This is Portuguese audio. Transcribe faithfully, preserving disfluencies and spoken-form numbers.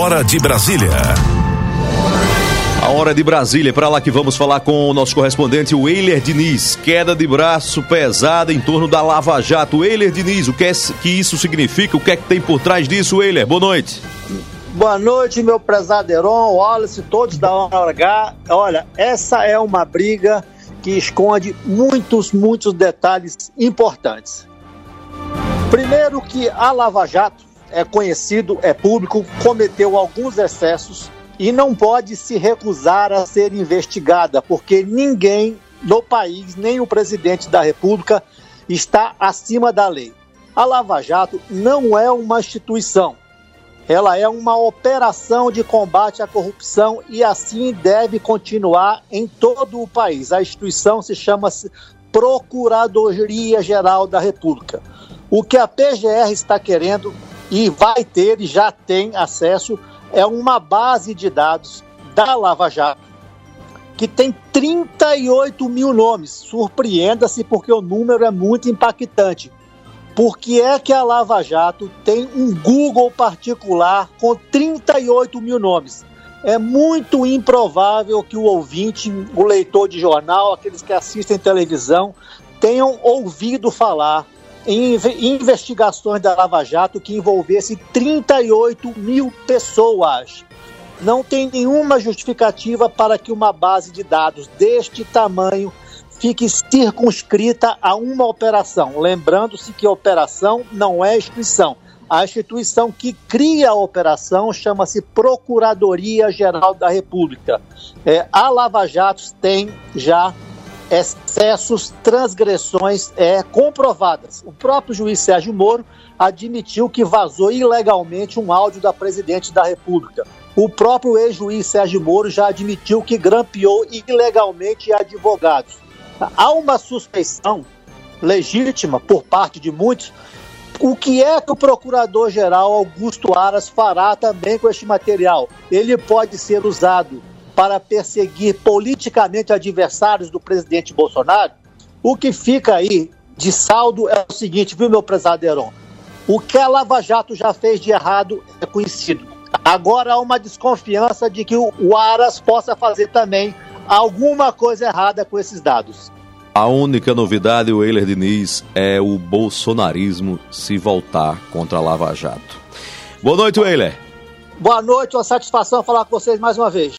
Hora de Brasília. A Hora de Brasília, para lá que vamos falar com o nosso correspondente, o Eiler Diniz. Queda de braço pesada em torno da Lava Jato. Eiler Diniz, o que, é, que isso significa? O que é que tem por trás disso, Eiler? Boa noite. Boa noite, meu prezado Heron, Wallace, todos da Hora H. Olha, essa é uma briga que esconde muitos, muitos detalhes importantes. Primeiro que a Lava Jato, é conhecido, é público, cometeu alguns excessos e não pode se recusar a ser investigada, porque ninguém no país, nem o presidente da República, está acima da lei. A Lava Jato não é uma instituição, ela é uma operação de combate à corrupção e assim deve continuar em todo o país. A instituição se chama Procuradoria-Geral da República. O que a P G R está querendo e vai ter e já tem acesso é uma base de dados da Lava Jato, que tem trinta e oito mil nomes. Surpreenda-se porque o número é muito impactante. Por que é que a Lava Jato tem um Google particular com trinta e oito mil nomes? É muito improvável que o ouvinte, o leitor de jornal, aqueles que assistem televisão, tenham ouvido falar em investigações da Lava Jato que envolvesse trinta e oito mil pessoas. Não tem nenhuma justificativa para que uma base de dados deste tamanho fique circunscrita a uma operação. Lembrando-se que a operação não é instituição. A instituição que cria a operação chama-se Procuradoria-Geral da República. É, a Lava Jato tem já excessos, transgressões é, comprovadas. O próprio juiz Sérgio Moro admitiu que vazou ilegalmente um áudio da presidente da República. O próprio ex-juiz Sérgio Moro já admitiu que grampeou ilegalmente advogados. Há uma suspeição legítima por parte de muitos. O que é que o procurador-geral Augusto Aras fará também com este material? Ele pode ser usado para perseguir politicamente adversários do presidente Bolsonaro? O que fica aí de saldo é o seguinte, viu, meu prezado Heron? O que a Lava Jato já fez de errado é conhecido. Agora há uma desconfiança de que o Aras possa fazer também alguma coisa errada com esses dados. A única novidade, o Eiler Diniz, é o bolsonarismo se voltar contra a Lava Jato. Boa noite, Eiler. Boa noite, uma satisfação falar com vocês mais uma vez.